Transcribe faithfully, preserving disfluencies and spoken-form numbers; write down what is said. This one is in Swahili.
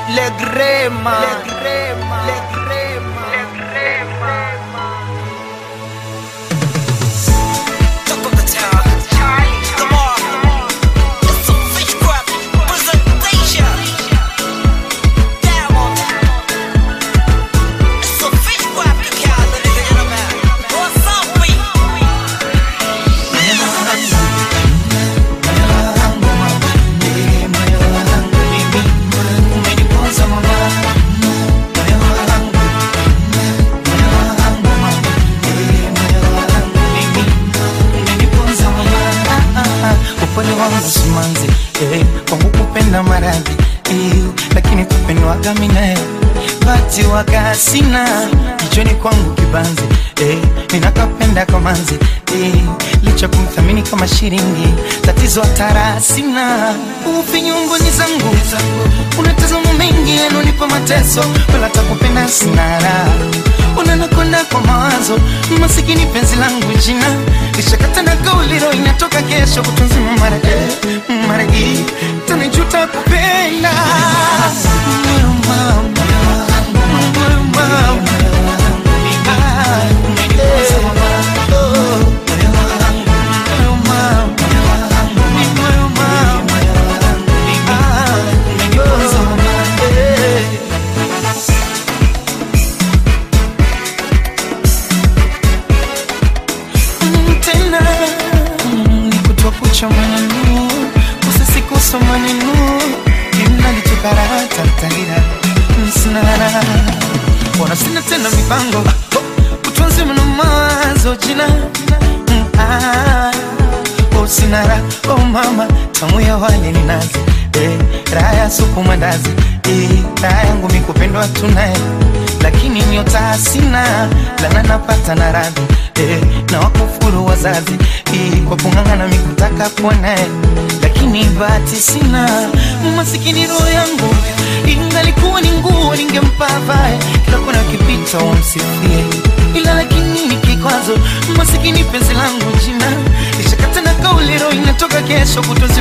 Le Grema, Le Grema, Le Grema, Le Grema. Talk of the town, come on. It's a fish crab presentation. Diamond. It's a fish crab, you can't live in a man. What's up, we? Upole wangu simanzi, eh, kwangu kupenda maradhi, eh, lakini kupendwaga minae bati waka sina, jichoni kwangu kibanzi, eh, ninakapenda kwa manzi, eh, licha kumthamini kama shiringi, tatizo atara sina. Upi nyungoni zangu, unatazama mengi yanonipa mateso, wala takupenda sinara, unanakonda kwa mawazo, masikini penzi langu jina, lishakata na gauli roho inatoka kesho kutunzima marage, maragi, tanijuta kupenda. Mama, mama, maneno usisikosa maneno inalitukarata tagira msinara wana sina tena mipango kutunzi mna mawazo jina ah oh sinara oh mama tamu ya wale ni nazi eh raya supu mandazi eh raya yangu mikupendwa tunaye lakini nyota sina lana napata na radhi eh na wakufuru wazazi eh kwa kungangana mikutaka kuona lakini bahati sina masikini roho yangu ingalikuwa ni nguo ningempava kila kona kipita umsifie ila lakini ni kikwazo masikini penzi langu jina lishakata na kauli roho inatoka kesho kutunzi